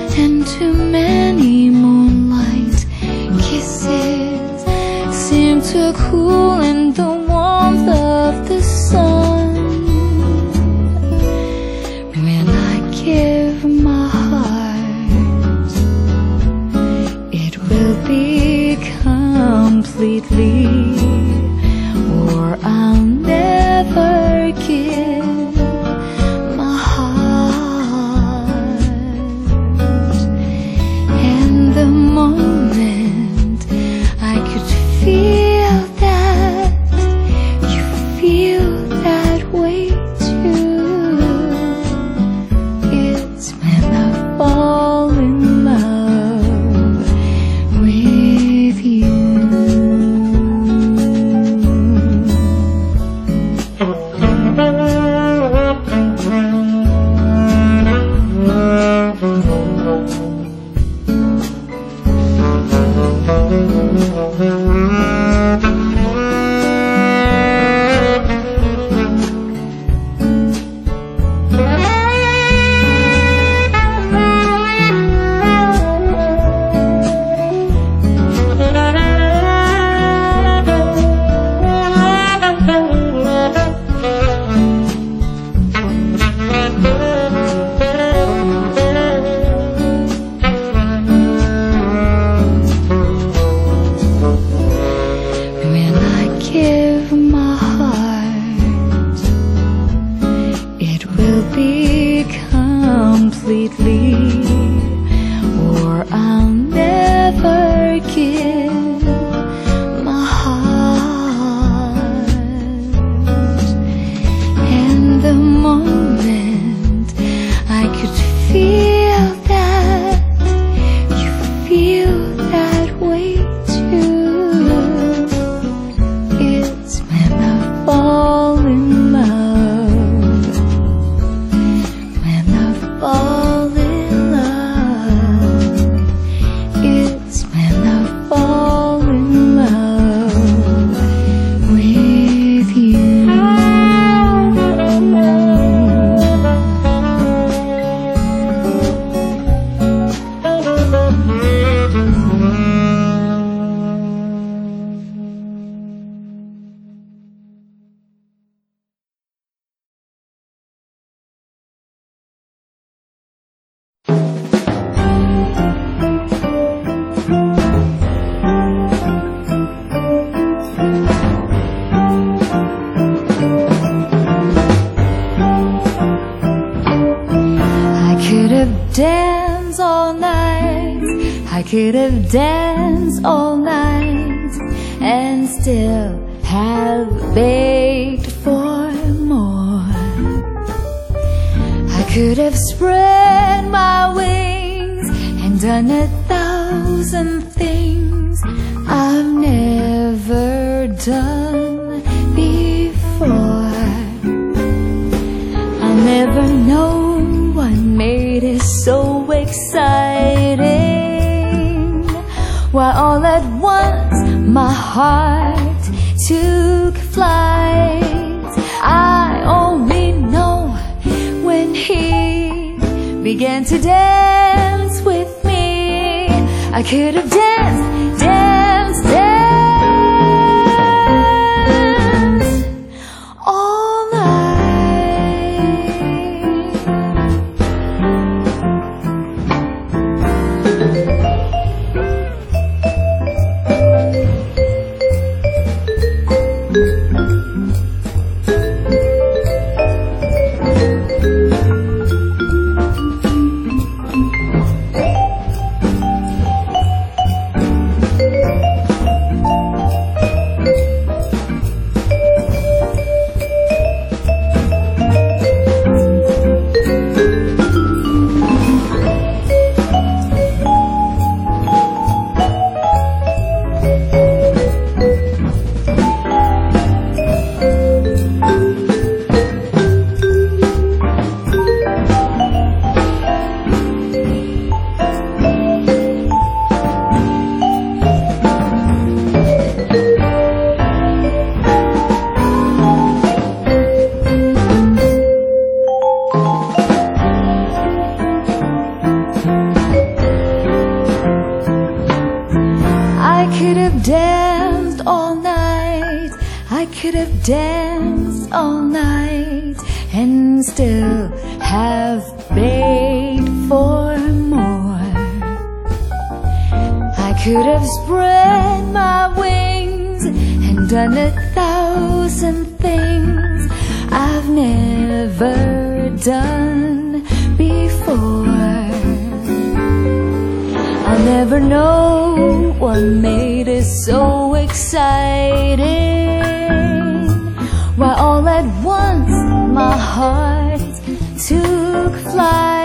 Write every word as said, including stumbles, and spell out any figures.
and too many moonlight kisses seem to cool in the warmth of the sun. When I give my heart, it will be completely, or I'll never give my heart. And the moment I could feel that you feel that way too, it's when I fall in love with you. Give my heart, it will be completely, or I'll never give my heart. And the moment I could feel that you feel that way too, it's when I fall in love, when I fall in love, it's when I fall in love with you. I could have danced all night, I could have danced all night, and still have begged for more. I could have spread my wings and done a thousand things I've never done before. I'll never know what made it so exciting, why all at once my heart took flight. I only know when he began to dance with me, I could have danced, danced, danced all night. could have danced all night and still have begged for more. I could have spread my wings and done a thousand things I've never done before. I'll never know what made it so exciting, why all at once my heart took flight.